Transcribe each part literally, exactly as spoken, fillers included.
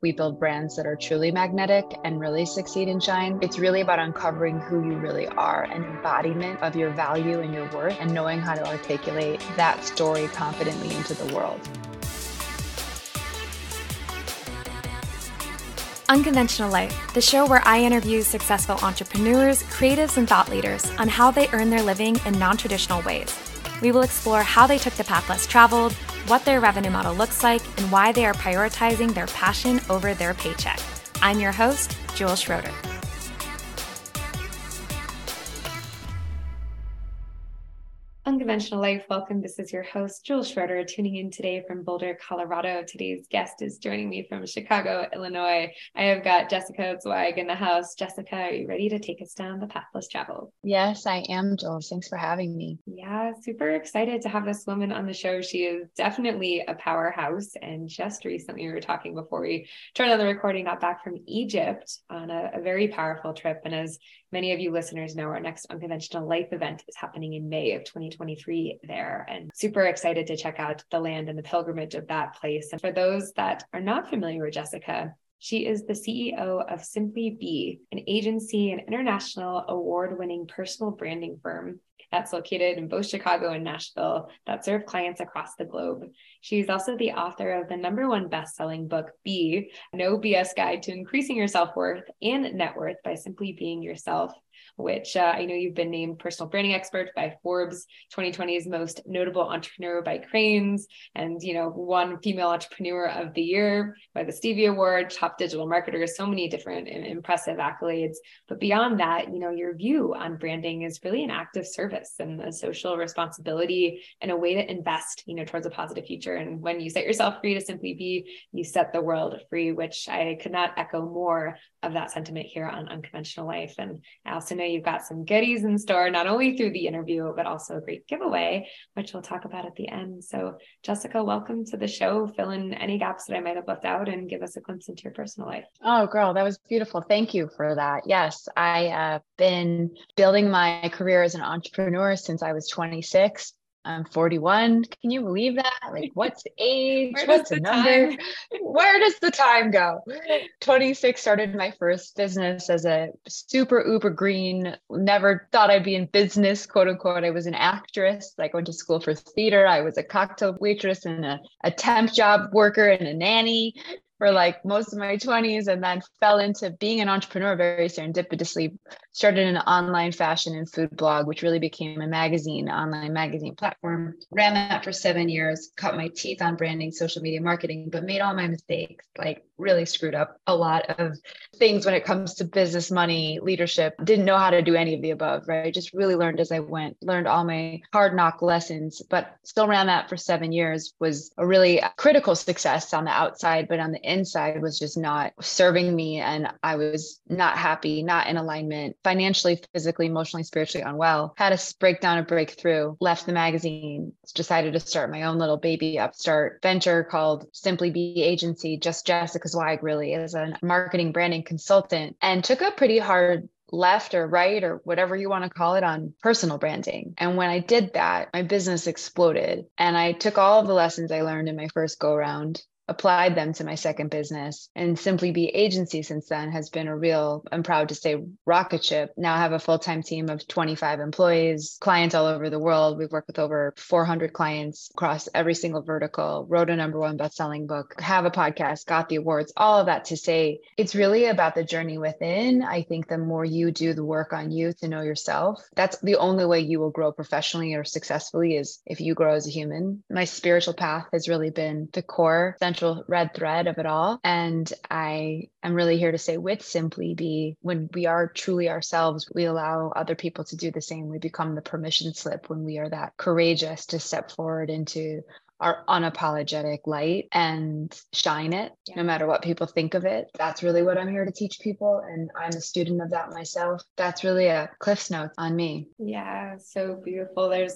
We build brands that are truly magnetic and really succeed and shine. It's really about uncovering who you really are, an embodiment of your value and your worth, and knowing how to articulate that story confidently into the world. Unconventional Life, the show where I interview successful entrepreneurs, creatives, and thought leaders on how they earn their living in non-traditional ways. We will explore how they took the path less traveled, what their revenue model looks like, and why they are prioritizing their passion over their paycheck. I'm your host, Jewel Schroeder. Unconventional Life, welcome. This is your host, Jewel Schroeder, tuning in today from Boulder, Colorado. Today's guest is joining me from Chicago, Illinois. I have got Jessica Zweig in the house. Jessica, are you ready to take us down the path less traveled? Yes, I am, Jewel. Thanks for having me. Yeah, super excited to have this woman on the show. She is definitely a powerhouse. And just recently, we were talking before we turned on the recording, got back from Egypt on a, a very powerful trip. And as many of you listeners know, our next Unconventional Life event is happening in May of twenty twenty-three there, and super excited to check out the land and the pilgrimage of that place. And for those that are not familiar with Jessica, she is the C E O of Simply Be, an agency and international award-winning personal branding firm that's located in both Chicago and Nashville that serve clients across the globe. She's also the author of the number one best-selling book, Be, No B S Guide to Increasing Your Self-Worth and Net Worth by Simply Being Yourself, which uh, I know you've been named personal branding expert by Forbes, twenty twenty's most notable entrepreneur by Crain's, and, you know, one female entrepreneur of the year by the Stevie Award, top digital marketer, so many different and impressive accolades. But beyond that, you know, your view on branding is really an act of service and a social responsibility and a way to invest, you know, towards a positive future. And when you set yourself free to simply be, you set the world free, which I could not echo more of that sentiment here on Unconventional Life. And I also know you've got some goodies in store, not only through the interview, but also a great giveaway, which we'll talk about at the end. So Jessica, welcome to the show. Fill in any gaps that I might have left out and give us a glimpse into your personal life. Oh, girl, that was beautiful. Thank you for that. Yes, I have been building my career as an entrepreneur since I was twenty-six. I'm forty-one. Can you believe that? Like, what's age? What's a number? Where does the time go? twenty-six, started my first business as a super uber green, never thought I'd be in business, quote unquote. I was an actress. Like, went to school for theater. I was a cocktail waitress and a, a temp job worker and a nanny for like most of my twenties, and then fell into being an entrepreneur very serendipitously. Started an online fashion and food blog, which really became a magazine, online magazine platform. Ran that for seven years, cut my teeth on branding, social media marketing, but made all my mistakes, like really screwed up a lot of things when it comes to business, money, leadership. Didn't know how to do any of the above, right? Just really learned as I went, learned all my hard knock lessons, but still ran that for seven years. Was a really critical success on the outside, but on the inside was just not serving me. And I was not happy, not in alignment, financially, physically, emotionally, spiritually unwell. Had a breakdown, a breakthrough, left the magazine, decided to start my own little baby upstart venture called Simply Be Agency, just Jessica Zweig, really, as a marketing branding consultant, and took a pretty hard left or right or whatever you want to call it on personal branding. And when I did that, my business exploded. And I took all of the lessons I learned in my first go round, applied them to my second business, and Simply Be Agency since then has been a real, I'm proud to say, rocket ship. Now I have a full-time team of twenty-five employees, clients all over the world. We've worked with over four hundred clients across every single vertical, wrote a number one best-selling book, have a podcast, got the awards, all of that to say it's really about the journey within. I think the more you do the work on you to know yourself, that's the only way you will grow professionally or successfully, is if you grow as a human. My spiritual path has really been the core central red thread of it all. And I am really here to say with Simply Be, when we are truly ourselves, we allow other people to do the same. We become the permission slip when we are that courageous to step forward into our unapologetic light and shine it, yeah. No matter what people think of it. That's really what I'm here to teach people. And I'm a student of that myself. That's really a Cliff's Notes on me. Yeah, so beautiful. There's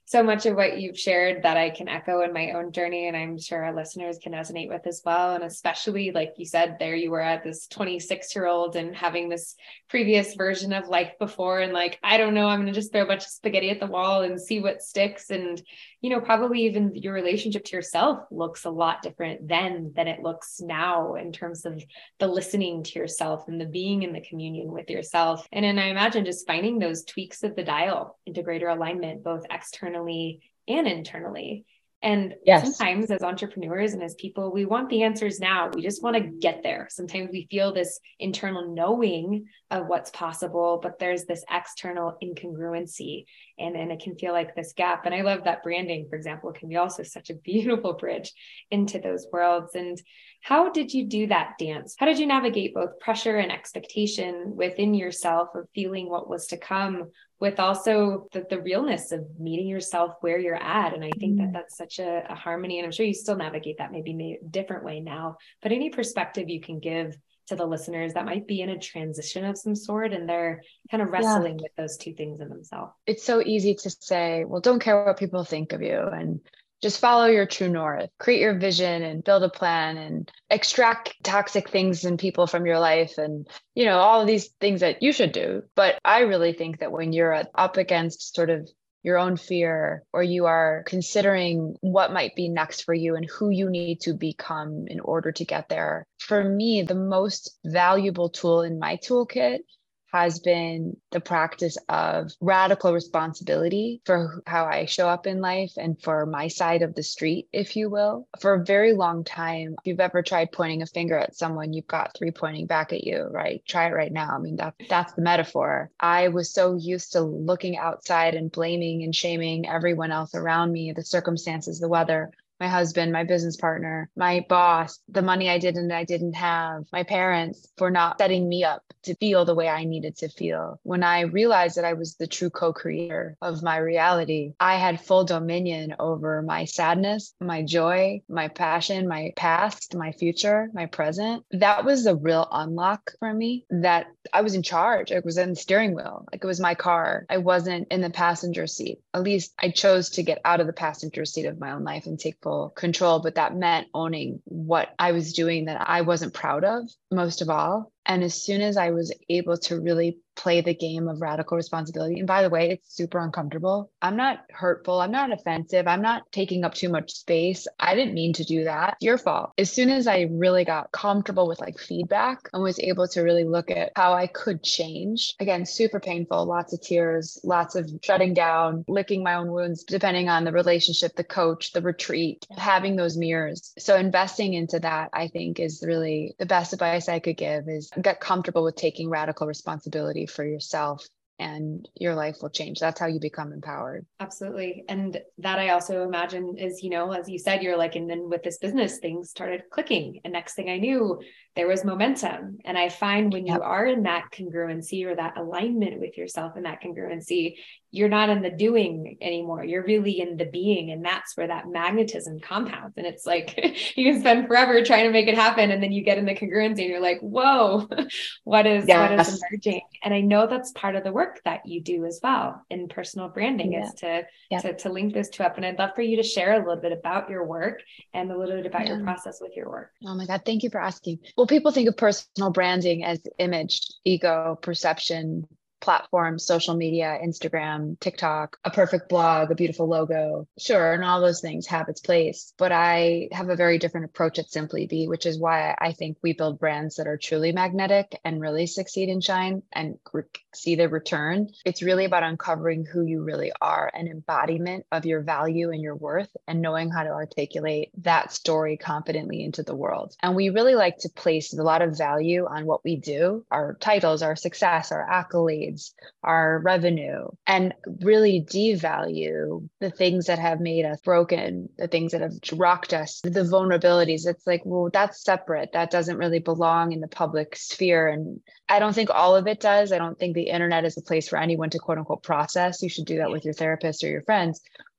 so much of what you've shared that I can echo in my own journey, and I'm sure our listeners can resonate with as well. And especially, like you said, there you were at this twenty-six year old and having this previous version of life before, and like, I don't know, I'm going to just throw a bunch of spaghetti at the wall and see what sticks. And, you know, probably even your relationship to yourself looks a lot different then than it looks now, in terms of the listening to yourself and the being in the communion with yourself. And then I imagine just finding those tweaks of the dial into greater alignment, both externally and internally. And yes, sometimes as entrepreneurs and as people, we want the answers now. We just want to get there. Sometimes we feel this internal knowing of what's possible, but there's this external incongruency, and then it can feel like this gap. And I love that branding, for example, can be also such a beautiful bridge into those worlds. And how did you do that dance? How did you navigate both pressure and expectation within yourself of feeling what was to come, with also the, the realness of meeting yourself where you're at? And I think that that's such a, a harmony, and I'm sure you still navigate that maybe in a different way now, but any perspective you can give to the listeners that might be in a transition of some sort and they're kind of wrestling yeah. with those two things in themselves. It's so easy to say, well, don't care what people think of you, and just follow your true north, create your vision and build a plan and extract toxic things and people from your life. And, you know, all of these things that you should do. But I really think that when you're up against sort of your own fear, or you are considering what might be next for you and who you need to become in order to get there, for me, the most valuable tool in my toolkit has been the practice of radical responsibility for how I show up in life and for my side of the street, if you will. For a very long time, if you've ever tried pointing a finger at someone, you've got three pointing back at you, right? Try it right now. I mean, that, that's the metaphor. I was so used to looking outside and blaming and shaming everyone else around me, the circumstances, the weather, my husband, my business partner, my boss, the money I did and I didn't have, my parents, for not setting me up to feel the way I needed to feel. When I realized that I was the true co-creator of my reality, I had full dominion over my sadness, my joy, my passion, my past, my future, my present. That was a real unlock for me, that I was in charge. I was in the steering wheel. Like, it was my car. I wasn't in the passenger seat. At least I chose to get out of the passenger seat of my own life and take full control. But that meant owning what I was doing that I wasn't proud of, most of all. And as soon as I was able to really play the game of radical responsibility, and by the way, it's super uncomfortable. I'm not hurtful. I'm not offensive. I'm not taking up too much space. I didn't mean to do that. It's your fault. As soon as I really got comfortable with like feedback and was able to really look at how I could change, again, super painful, lots of tears, lots of shutting down, licking my own wounds, depending on the relationship, the coach, the retreat, having those mirrors. So investing into that, I think, is really the best advice I could give, is get comfortable with taking radical responsibility for yourself, and your life will change. That's how you become empowered. Absolutely. And that, I also imagine, is, you know, as you said, you're like, and then with this business, things started clicking. And next thing I knew, there was momentum. And I find when you yep. are in that congruency, or that alignment with yourself in that congruency, you're not in the doing anymore. You're really in the being. And that's where that magnetism compounds. And it's like, you can spend forever trying to make it happen. And then you get in the congruency and you're like, whoa, what is, yes. what is emerging? And I know that's part of the work that you do as well in personal branding, yeah. is to, yeah. to, to link those two up. And I'd love for you to share a little bit about your work and a little bit about yeah. your process with your work. Oh my God. Thank you for asking. Well, people think of personal branding as image, ego, perception, platforms, social media, Instagram, TikTok, a perfect blog, a beautiful logo. Sure. And all those things have its place, but I have a very different approach at Simply Be, which is why I think we build brands that are truly magnetic and really succeed and shine and re- see the return. It's really about uncovering who you really are, an embodiment of your value and your worth, and knowing how to articulate that story confidently into the world. And we really like to place a lot of value on what we do, our titles, our success, our accolades, our revenue, and really devalue the things that have made us broken, the things that have rocked us, the vulnerabilities. It's like, well, that's separate. That doesn't really belong in the public sphere. And I don't think all of it does. I don't think the internet is a place for anyone to quote unquote process. You should do that with your therapist or your friends.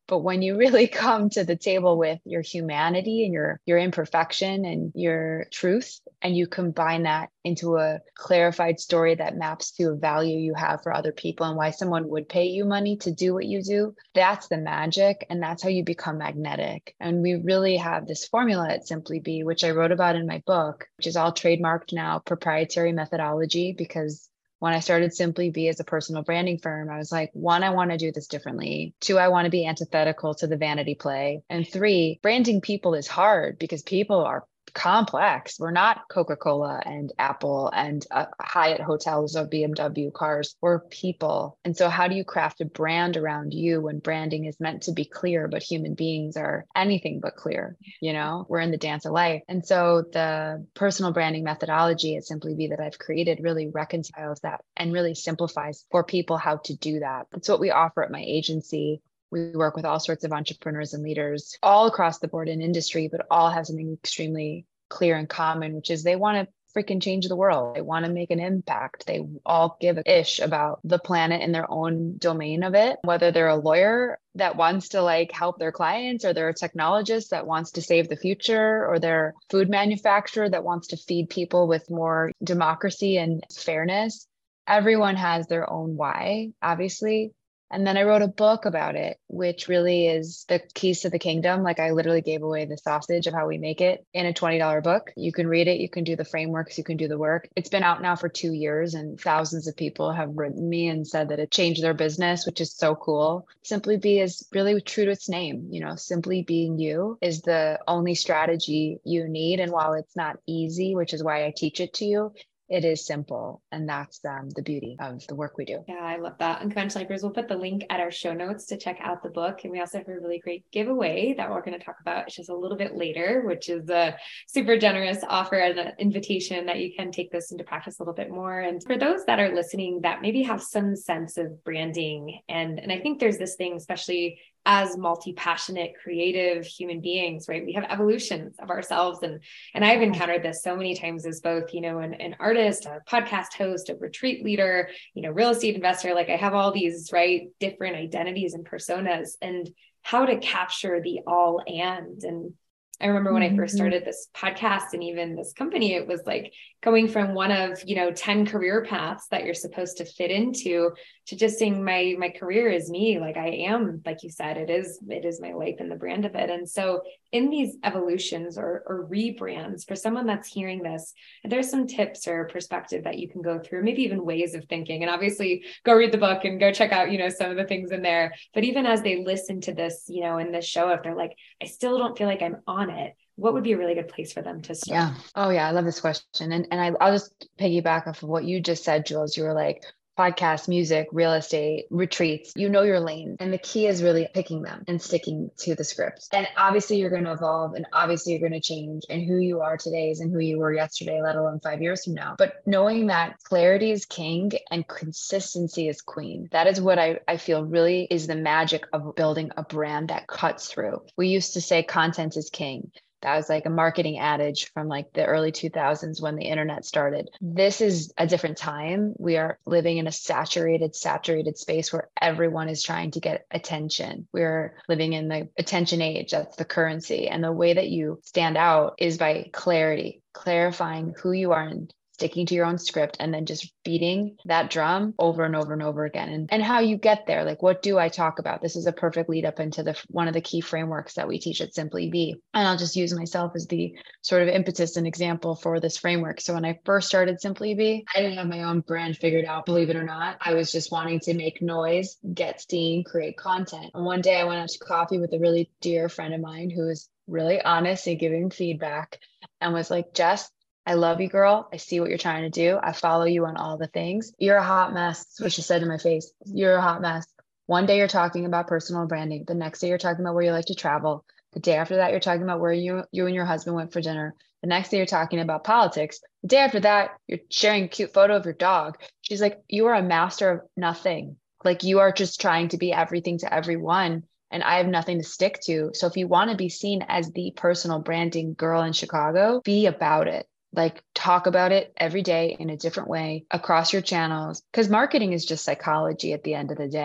But when you really come to the table with your humanity and your, your imperfection and your truth, and you combine that into a clarified story that maps to a value you have for other people and why someone would pay you money to do what you do, that's the magic. And that's how you become magnetic. And we really have this formula at Simply Be, which I wrote about in my book, which is all trademarked now, proprietary methodology, because when I started Simply Be as a personal branding firm, I was like, one, I want to do this differently. Two, I want to be antithetical to the vanity play. And three, branding people is hard because people are complex. We're not Coca-Cola and Apple and uh, Hyatt hotels or B M W cars. We're people. And so how do you craft a brand around you when branding is meant to be clear, but human beings are anything but clear? You know, we're in the dance of life. And so the personal branding methodology at Simply Be that I've created really reconciles that and really simplifies for people how to do that. It's what we offer at my agency. We work with all sorts of entrepreneurs and leaders all across the board in industry, but all have something extremely clear in common, which is they want to freaking change the world. They want to make an impact. They all give a ish about the planet in their own domain of it, whether they're a lawyer that wants to like help their clients, or they're a technologist that wants to save the future, or they're a food manufacturer that wants to feed people with more democracy and fairness. Everyone has their own why, obviously. And then I wrote a book about it, which really is the keys to the kingdom. Like I literally gave away the sausage of how we make it in a twenty dollars book. You can read it. You can do the frameworks. You can do the work. It's been out now for two years and thousands of people have written me and said that it changed their business, which is so cool. Simply Be is really true to its name. You know, simply being you is the only strategy you need. And while it's not easy, which is why I teach it to you, it is simple. And that's um, the beauty of the work we do. Yeah, I love that. Unconventional Acres, we'll put the link at our show notes to check out the book. And we also have a really great giveaway that we're going to talk about just a little bit later, which is a super generous offer and an invitation that you can take this into practice a little bit more. And for those that are listening that maybe have some sense of branding, and, and I think there's this thing, especially as multi-passionate, creative human beings, right? We have evolutions of ourselves. And, and I've encountered this so many times as both, you know, an, an artist, a podcast host, a retreat leader, you know, real estate investor. Like I have all these, right, different identities and personas, and how to capture the all and, and I remember when mm-hmm. I first started this podcast and even this company, it was like going from one of, you know, ten career paths that you're supposed to fit into to just saying my, my career is me. Like I am, like you said, it is, it is my life and the brand of it. And so in these evolutions or, or rebrands, for someone that's hearing this, there's some tips or perspective that you can go through, maybe even ways of thinking. And obviously go read the book and go check out, you know, some of the things in there. But even as they listen to this, you know, in this show, if they're like, I still don't feel like I'm on it, what would be a really good place for them to start? Yeah. Oh yeah. I love this question. And, and I, I'll just piggyback off of what you just said, Jules. You were like, podcast, music, real estate, retreats, you know your lane. And the key is really picking them and sticking to the script. And obviously you're going to evolve and obviously you're going to change, and who you are today isn't who you were yesterday, let alone five years from now. But knowing that clarity is king and consistency is queen. That is what I, I feel really is the magic of building a brand that cuts through. We used to say content is king. That was like a marketing adage from like the early two thousands when the internet started. This is a different time. We are living in a saturated, saturated space where everyone is trying to get attention. We're living in the attention age. That's the currency. And the way that you stand out is by clarity, clarifying who you are and sticking to your own script, and then just beating that drum over and over and over again. And, and how you get there, like, what do I talk about? This is a perfect lead up into the one of the key frameworks that we teach at Simply Be. And I'll just use myself as the sort of impetus and example for this framework. So when I first started Simply Be, I didn't have my own brand figured out, believe it or not. I was just wanting to make noise, get steam, create content. And one day I went out to coffee with a really dear friend of mine who was really honest and giving feedback and was like, Jess, I love you, girl. I see what you're trying to do. I follow you on all the things. You're a hot mess. That's what she said to my face. You're a hot mess. One day you're talking about personal branding. The next day you're talking about where you like to travel. The day after that, you're talking about where you, you and your husband went for dinner. The next day you're talking about politics. The day after that, you're sharing a cute photo of your dog. She's like, you are a master of nothing. Like you are just trying to be everything to everyone. And I have nothing to stick to. So if you want to be seen as the personal branding girl in Chicago, be about it. Like talk about it every day in a different way across your channels, because marketing is just psychology at the end of the day.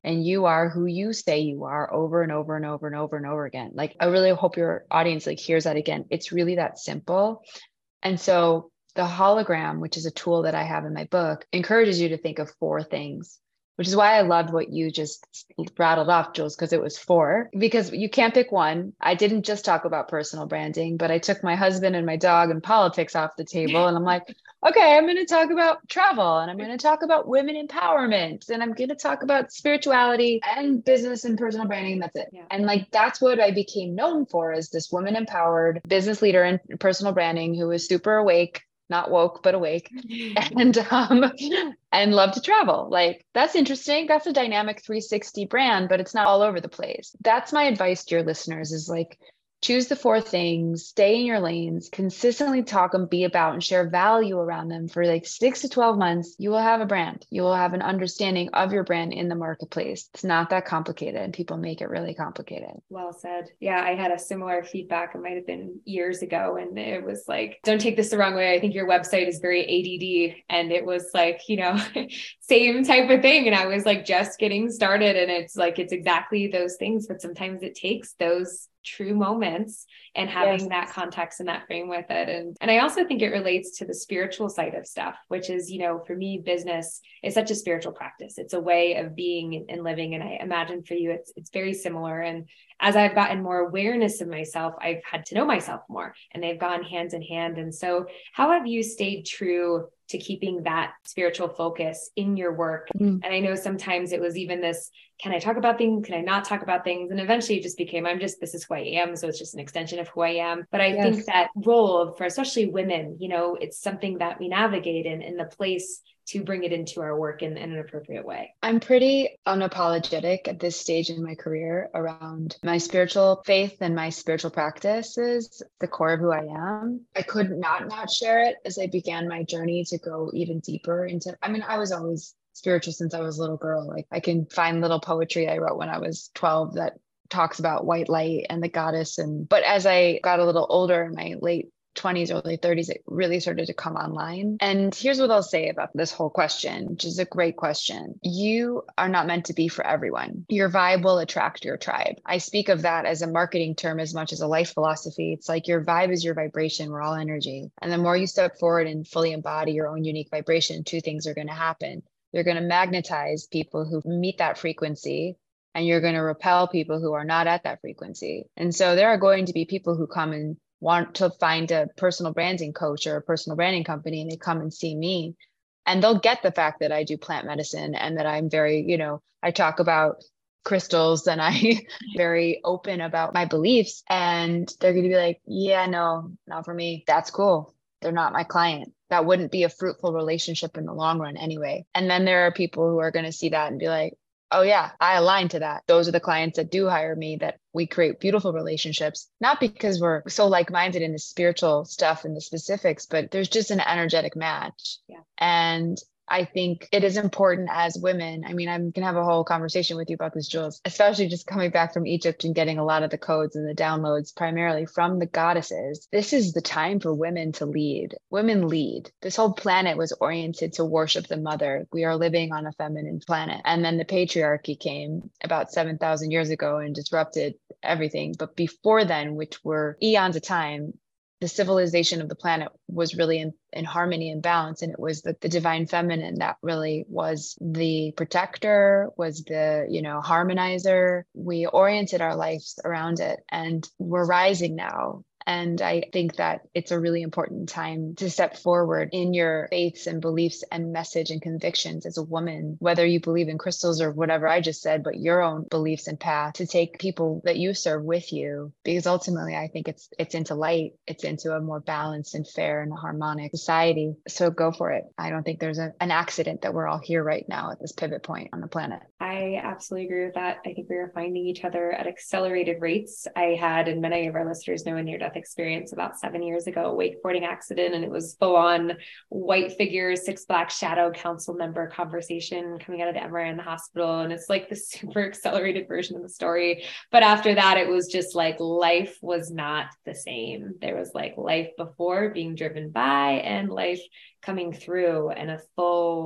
and you are who you say you are over and over and over and over and over again. Like, I really hope your audience like hears that again. It's really that simple. And so the hologram, which is a tool that I have in my book, encourages you to think of four things, which is why I loved what you just rattled off, Jules, because it was four, because you can't pick one. I didn't just talk about personal branding, but I took my husband and my dog and politics off the table. And I'm like, okay, I'm going to talk about travel, and I'm going to talk about women empowerment, and I'm going to talk about spirituality and business and personal branding. And that's it. Yeah. And like, that's what I became known for, as this woman empowered business leader in personal branding who was super awake, not woke, but awake, and um, and love to travel. Like, that's interesting. That's a dynamic three sixty brand, but it's not all over the place. That's my advice to your listeners, is like, choose the four things, stay in your lanes, consistently talk and be about and share value around them for like six to twelve months. You will have a brand. You will have an understanding of your brand in the marketplace. It's not that complicated, and people make it really complicated. Well said. Yeah, I had a similar feedback. It might have been years ago. And it was like, don't take this the wrong way. I think your website is very A D D. And it was like, you know, same type of thing. And I was like just getting started. And it's like, it's exactly those things, but sometimes it takes those true moments and having yes. that context and that frame with it. And, and I also think it relates to the spiritual side of stuff, which is, you know, for me, business is such a spiritual practice. It's a way of being and living. And I imagine for you, it's, it's very similar. And as I've gotten more awareness of myself, I've had to know myself more, and they've gone hand in hand. And so how have you stayed true to keeping that spiritual focus in your work? Mm. And I know sometimes it was even this, can I talk about things? Can I not talk about things? And eventually it just became, I'm just, this is who I am. So it's just an extension of who I am. But I yes. think that role for especially women, you know, it's something that we navigate in, in the place to bring it into our work in, in an appropriate way. I'm pretty unapologetic at this stage in my career around my spiritual faith and my spiritual practices, the core of who I am. I could not not share it as I began my journey to go even deeper into, I mean, I was always spiritual since I was a little girl. Like, I can find little poetry I wrote when I was twelve that talks about white light and the goddess. And, but as I got a little older in my late twenties, early thirties, it really started to come online. And here's what I'll say about this whole question, which is a great question. You are not meant to be for everyone. Your vibe will attract your tribe. I speak of that as a marketing term as much as a life philosophy. It's like your vibe is your vibration. We're all energy. And the more you step forward and fully embody your own unique vibration, two things are going to happen. You're going to magnetize people who meet that frequency, and you're going to repel people who are not at that frequency. And so there are going to be people who come and want to find a personal branding coach or a personal branding company, and they come and see me, and they'll get the fact that I do plant medicine and that I'm very, you know, I talk about crystals and I very open about my beliefs, and they're going to be like, yeah, no, not for me. That's cool. They're not my client. That wouldn't be a fruitful relationship in the long run anyway. And then there are people who are going to see that and be like, oh yeah, I align to that. Those are the clients that do hire me, that we create beautiful relationships, not because we're so like-minded in the spiritual stuff and the specifics, but there's just an energetic match. Yeah. And I think it is important as women. I mean, I'm going to have a whole conversation with you about this, Jules, especially just coming back from Egypt and getting a lot of the codes and the downloads primarily from the goddesses. This is the time for women to lead. Women lead. This whole planet was oriented to worship the mother. We are living on a feminine planet. And then the patriarchy came about seven thousand years ago and disrupted everything. But before then, which were eons of time, the civilization of the planet was really in, in harmony and balance. And it was the, the divine feminine that really was the protector, was the, you know, harmonizer. We oriented our lives around it, and we're rising now. And I think that it's a really important time to step forward in your faiths and beliefs and message and convictions as a woman, whether you believe in crystals or whatever I just said, but your own beliefs and path, to take people that you serve with you. Because ultimately, I think it's it's into light. It's into a more balanced and fair and harmonic society. So go for it. I don't think there's a, an accident that we're all here right now at this pivot point on the planet. I absolutely agree with that. I think we are finding each other at accelerated rates. I had, and many of our listeners know, a near-death experience about seven years ago, a wakeboarding accident, and it was full-on white figure, six black shadow council member conversation coming out of the M R I in the hospital. And it's like the super accelerated version of the story. But after that, it was just like life was not the same. There was like life before being driven by and life coming through, and a full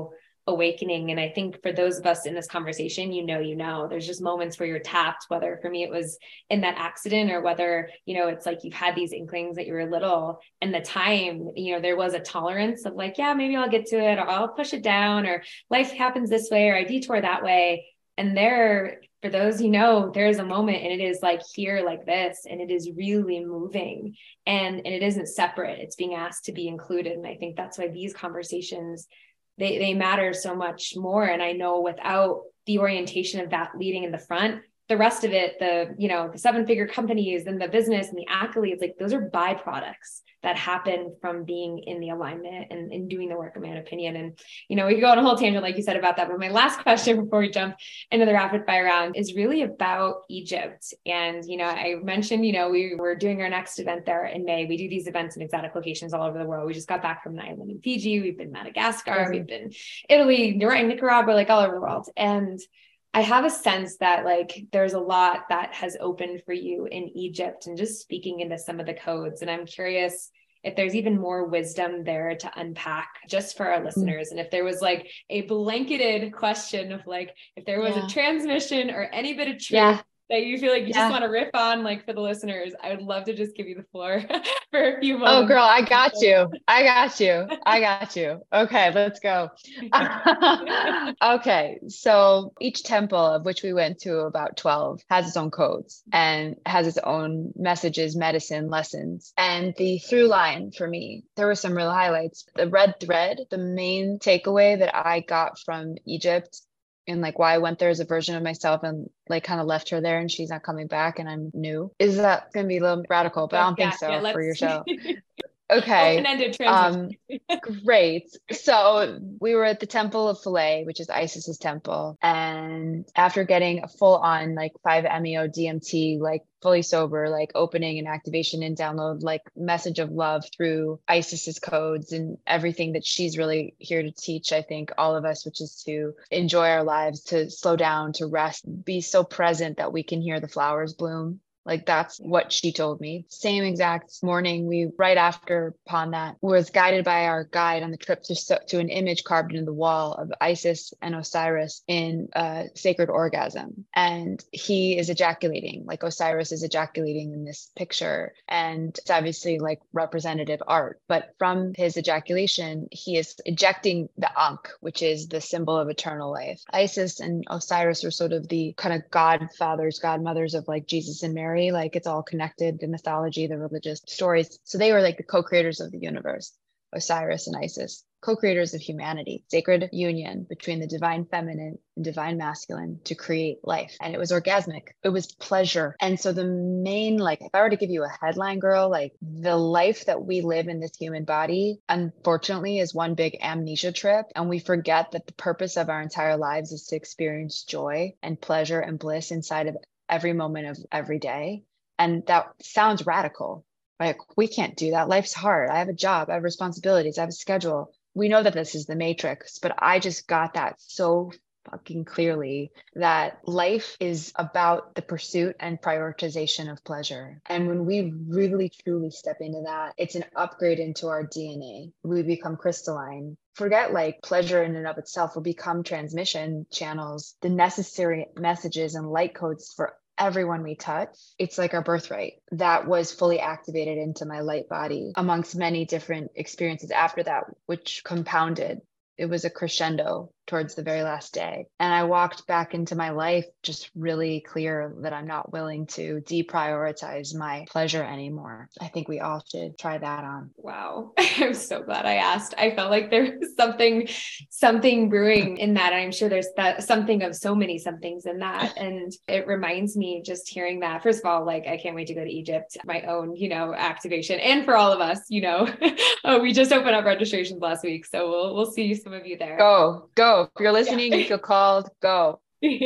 awakening. And I think for those of us in this conversation, you know, you know, there's just moments where you're tapped, whether for me it was in that accident or whether, you know, it's like you've had these inklings that you were little and the time, you know, there was a tolerance of like, yeah, maybe I'll get to it or I'll push it down or life happens this way or I detour that way. And there, for those, you know, there's a moment and it is like here, like this, and it is really moving and, and it isn't separate. It's being asked to be included. And I think that's why these conversations, they, they matter so much more. And I know without the orientation of that leading in the front, the rest of it, the, you know, the seven figure companies and the business and the accolades, like those are byproducts that happen from being in the alignment and, and doing the work, in my opinion. And, you know, we could go on a whole tangent, like you said, about that. But my last question before we jump into the rapid fire round is really about Egypt. And, you know, I mentioned, you know, we were doing our next event there in May. We do these events in exotic locations all over the world. We just got back from an island in Fiji. We've been Madagascar. Mm-hmm. We've been Italy, Nicaragua, like all over the world. And I have a sense that like there's a lot that has opened for you in Egypt and just speaking into some of the codes. And I'm curious if there's even more wisdom there to unpack just for our listeners. And if there was like a blanketed question of like, if there was yeah. a transmission or any bit of truth yeah. that you feel like you yeah. just want to riff on, like for the listeners, I would love to just give you the floor for a few moments. Oh girl, I got you. I got you. I got you. Okay, let's go. Okay. So each temple, of which we went to about twelve, has its own codes and has its own messages, medicine, lessons. And the through line for me, there were some real highlights. The red thread, the main takeaway that I got from Egypt and like why I went there as a version of myself and like kind of left her there and she's not coming back and I'm new. Is that going to be a little radical, but I don't yeah, think so yeah, for your show. Okay. Open-ended um, great. So we were at the Temple of Philae, which is Isis's temple. And after getting a full on like five M E O D M T, like fully sober, like opening and activation and download, like message of love through Isis's codes and everything that she's really here to teach, I think all of us, which is to enjoy our lives, to slow down, to rest, be so present that we can hear the flowers bloom. Like that's what she told me. Same exact morning, we right after upon that was guided by our guide on the trip to to an image carved into the wall of Isis and Osiris in a sacred orgasm. And he is ejaculating, like Osiris is ejaculating in this picture. And it's obviously like representative art. But from his ejaculation, he is ejecting the Ankh, which is the symbol of eternal life. Isis and Osiris were sort of the kind of godfathers, godmothers of like Jesus and Mary. Like it's all connected, the mythology, the religious stories. So they were like the co-creators of the universe, Osiris and Isis, co-creators of humanity, sacred union between the divine feminine and divine masculine to create life. And it was orgasmic. It was pleasure. And so the main, like, if I were to give you a headline, girl, like the life that we live in this human body, unfortunately, is one big amnesia trip. And we forget that the purpose of our entire lives is to experience joy and pleasure and bliss inside of every moment of every day. And that sounds radical. Like, we can't do that. Life's hard. I have a job. I have responsibilities. I have a schedule. We know that this is the matrix, but I just got that so fucking clearly that life is about the pursuit and prioritization of pleasure. And when we really, truly step into that, it's an upgrade into our D N A. We become crystalline. Forget like pleasure in and of itself will become transmission channels, the necessary messages and light codes for everyone we touch. It's like our birthright that was fully activated into my light body amongst many different experiences after that, which compounded. It was a crescendo towards the very last day. And I walked back into my life just really clear that I'm not willing to deprioritize my pleasure anymore. I think we all should try that on. Wow. I'm so glad I asked. I felt like there was something, something brewing in that. And I'm sure there's that something of so many somethings in that. And it reminds me just hearing that, first of all, like, I can't wait to go to Egypt, my own, you know, activation. And for all of us, you know, oh, we just opened up registrations last week. So we'll, we'll see some of you there. Go, go. If you're listening, yeah. You feel called, go.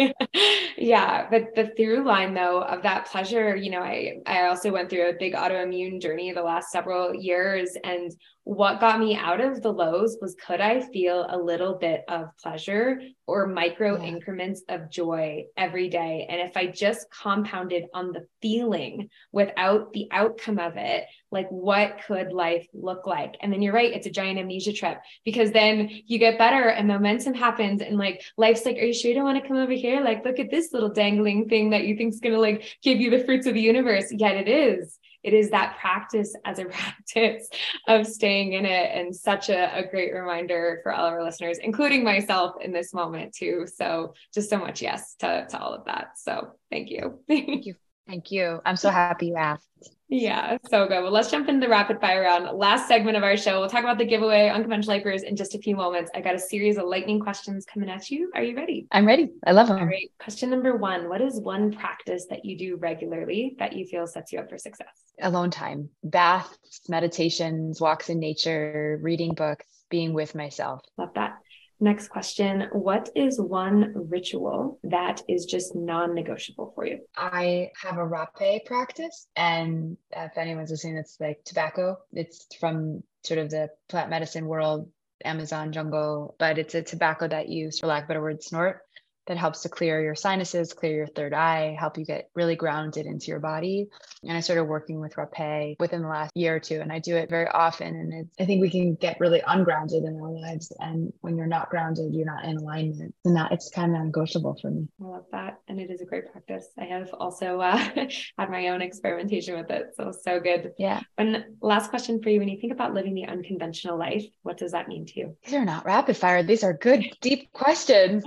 Yeah. But the through line though of that pleasure, you know, I, I also went through a big autoimmune journey the last several years. And what got me out of the lows was, could I feel a little bit of pleasure or micro Yeah. increments of joy every day? And if I just compounded on the feeling without the outcome of it, like what could life look like? And then you're right, it's a giant amnesia trip, because then you get better and momentum happens and like life's like, are you sure you don't want to come over here? Like, look at this little dangling thing that you think is going to like give you the fruits of the universe. Yet it is. It is that practice as a practice of staying in it, and such a, a great reminder for all of our listeners, including myself in this moment too. So just so much yes to, to all of that. So thank you. Thank you. Thank you. I'm so happy you asked. Yeah, so good. Well, let's jump into the rapid fire round. Last segment of our show. We'll talk about the giveaway, Unconventional Lifers, in just a few moments. I got a series of lightning questions coming at you. Are you ready? I'm ready. I love them. All right. Question number one. What is one practice that you do regularly that you feel sets you up for success? Alone time, baths, meditations, walks in nature, reading books, being with myself. Love that. Next question. What is one ritual that is just non-negotiable for you? I have a rapé practice, and if anyone's listening, it's like tobacco. It's from sort of the plant medicine world, Amazon jungle, but it's a tobacco that you, for lack of a better word, snort, that helps to clear your sinuses, clear your third eye, help you get really grounded into your body. And I started working with rapé within the last year or two, and I do it very often. And it's, I think we can get really ungrounded in our lives. And when you're not grounded, you're not in alignment. And that it's kind of non-negotiable for me. I love that. And it is a great practice. I have also uh, had my own experimentation with it. So, so good. Yeah. And last question for you. When you think about living the unconventional life, what does that mean to you? These are not rapid fire. These are good, deep questions.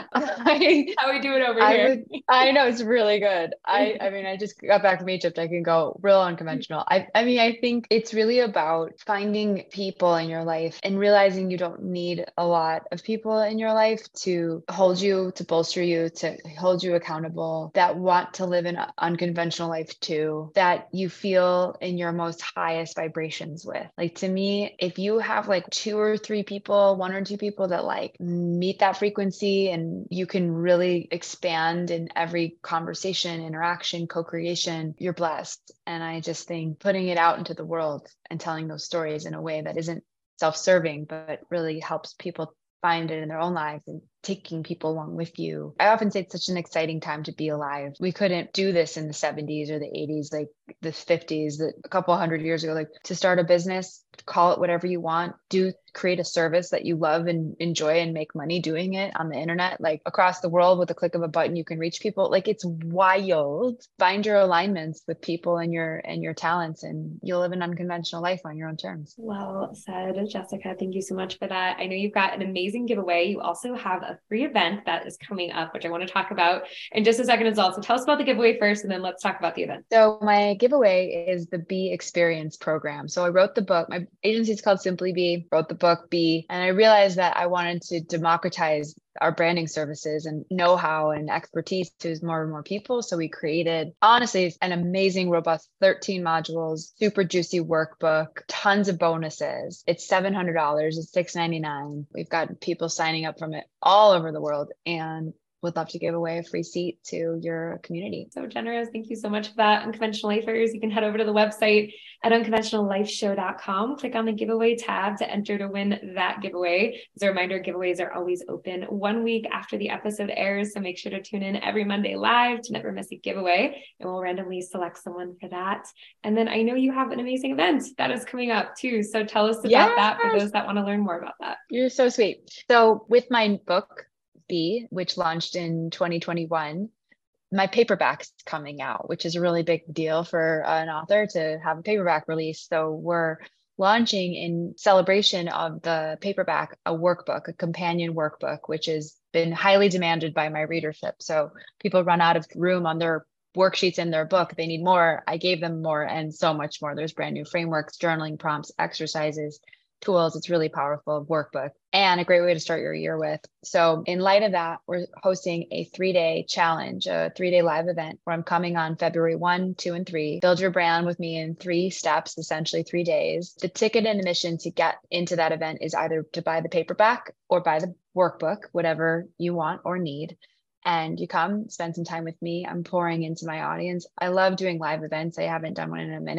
I, How we do it over I here. would, I know it's really good. I, I mean, I just got back from Egypt. I can go real unconventional. I, I mean, I think it's really about finding people in your life and realizing you don't need a lot of people in your life to hold you, to bolster you, to hold you accountable, that want to live an unconventional life too, that you feel in your most highest vibrations with. Like, to me, if you have like two or three people, one or two people that like meet that frequency, and you can really expand in every conversation, interaction, co-creation, you're blessed. And I just think putting it out into the world and telling those stories in a way that isn't self-serving, but really helps people find it in their own lives and taking people along with you. I often say it's such an exciting time to be alive. We couldn't do this in the seventies or the eighties, like the fifties, that a couple hundred years ago, like to start a business, call it whatever you want, do create a service that you love and enjoy and make money doing it on the internet, like across the world with a click of a button, you can reach people. Like, it's wild. Find your alignments with people and your, and your talents, and you'll live an unconventional life on your own terms. Well said, Jessica. Thank you so much for that. I know you've got an amazing giveaway. You also have a free event that is coming up, which I want to talk about in just a second as well. So tell us about the giveaway first, and then let's talk about the event. So my giveaway is the Be Experience program. So I wrote the book. My agency is called Simply Be. Wrote the book Be, and I realized that I wanted to democratize our branding services and know-how and expertise to more and more people. So we created, honestly, an amazing, robust thirteen modules, super juicy workbook, tons of bonuses. It's seven hundred dollars. It's six ninety-nine. We've got people signing up from it all over the world, and would love to give away a free seat to your community. So generous. Thank you so much for that. Unconventional Lifers, you can head over to the website at unconventional life show dot com. Click on the giveaway tab to enter to win that giveaway. As a reminder, giveaways are always open one week after the episode airs. So make sure to tune in every Monday live to never miss a giveaway, and we'll randomly select someone for that. And then I know you have an amazing event that is coming up too. So tell us about Yes. that for those that want to learn more about that. You're so sweet. So with my book, Be, which launched in twenty twenty-one, my paperback's coming out, which is a really big deal for an author to have a paperback release. So we're launching, in celebration of the paperback, a workbook, a companion workbook, which has been highly demanded by my readership. So people run out of room on their worksheets in their book. They need more. I gave them more, and so much more. There's brand new frameworks, journaling prompts, exercises, tools. It's really powerful workbook, and a great way to start your year with. So in light of that, we're hosting a three-day challenge, a three-day live event where I'm coming on February first, second, and third. Build your brand with me in three steps, essentially three days. The ticket and admission to get into that event is either to buy the paperback or buy the workbook, whatever you want or need. And you come, spend some time with me. I'm pouring into my audience. I love doing live events. I haven't done one in a minute.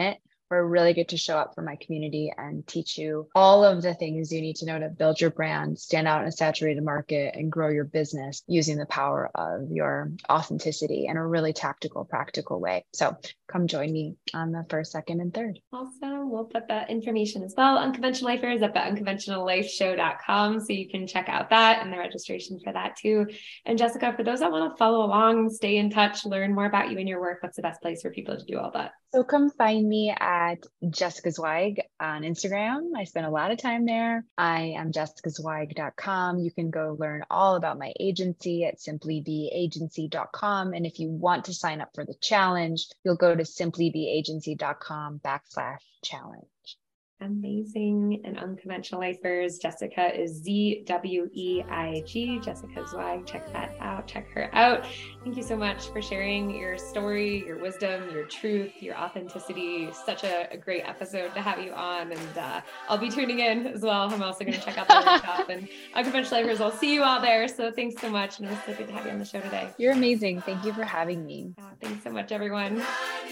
where I really get to show up for my community and teach you all of the things you need to know to build your brand, stand out in a saturated market, and grow your business using the power of your authenticity in a really tactical, practical way. So come join me on the first, second, and third. Awesome. We'll put that information as well. Unconventional Lifers up at unconventional life show dot com. So you can check out that and the registration for that too. And Jessica, for those that want to follow along, stay in touch, learn more about you and your work, what's the best place for people to do all that? So come find me at Jessica Zweig on Instagram. I spend a lot of time there. I am jessica zweig dot com. You can go learn all about my agency at simply be agency dot com. And if you want to sign up for the challenge, you'll go to simply be agency dot com backslash challenge. Amazing. And Unconventional Lifers, Jessica is Z W E I G, Jessica Zweig. Check that out. Check her out. Thank you so much for sharing your story, your wisdom, your truth, your authenticity. Such a, a great episode to have you on. And uh, I'll be tuning in as well. I'm also going to check out the workshop. And Unconventional Lifers, I'll see you all there. So thanks so much. And it was so good to have you on the show today. You're amazing. Thank you for having me. Uh, thanks so much, everyone.